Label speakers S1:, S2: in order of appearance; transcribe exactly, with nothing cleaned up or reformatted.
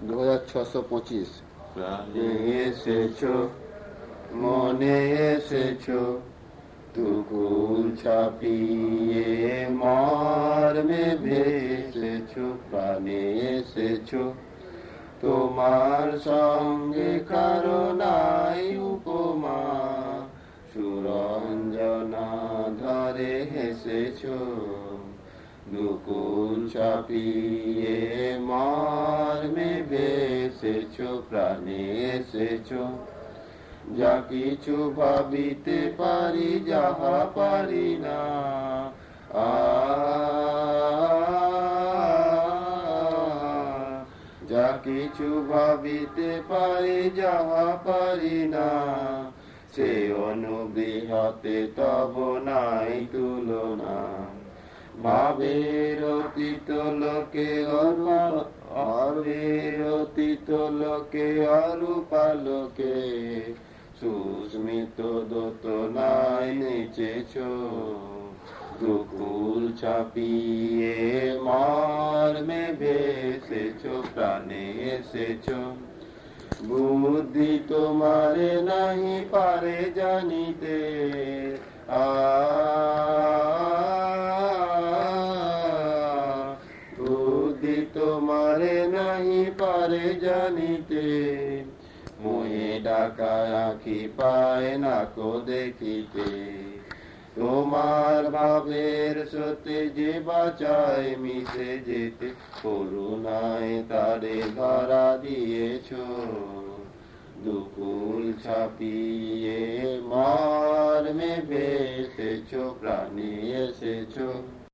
S1: দু হাজার ছশো পঁচিশ।
S2: প্রাণে এসেছো, মনে এসেছো, দুকুল ছাপিয়ে মর্মে ভেসেছো। প্রাণে এসেছো, তোমার সঙ্গে কারো নাই উপমা, সুরঞ্জনা ধরে হেসেছো। দুকুল ছাপিয়ে মর্মে ভেসেছো, প্রাণে এসেছো। যা কিছু ভাবিতে পারি, যাহা পারি না, আ যা কিছু ভাবিতে পারি, যাহা পারি না, সে অনুগৃহতে তব নাই তুলনা। ভাবের অতীত লোকে ভাবের অতীত লোকে অরূপালোকে, সুস্মিত দোতনায় নেচেছো। দুকুল ছাপিয়ে মর্মে ভেসেছো, প্রাণে এসেছো। বুদ্ধি তোমারে নাহি পারে জানিতে, আ বুদ্ধি তোমারে নাহি পারে জানিতে। মোহে ডাকা আঁখি পায় না কো দেখিতে, তোমার ভাবের স্রোতে যে বাঁচায় মিশে যেতে। করুণায় তারে ধরা দিয়েছো, দুকুল ছাপিয়ে মর্মে ভেসেছো, প্রাণে এসেছো।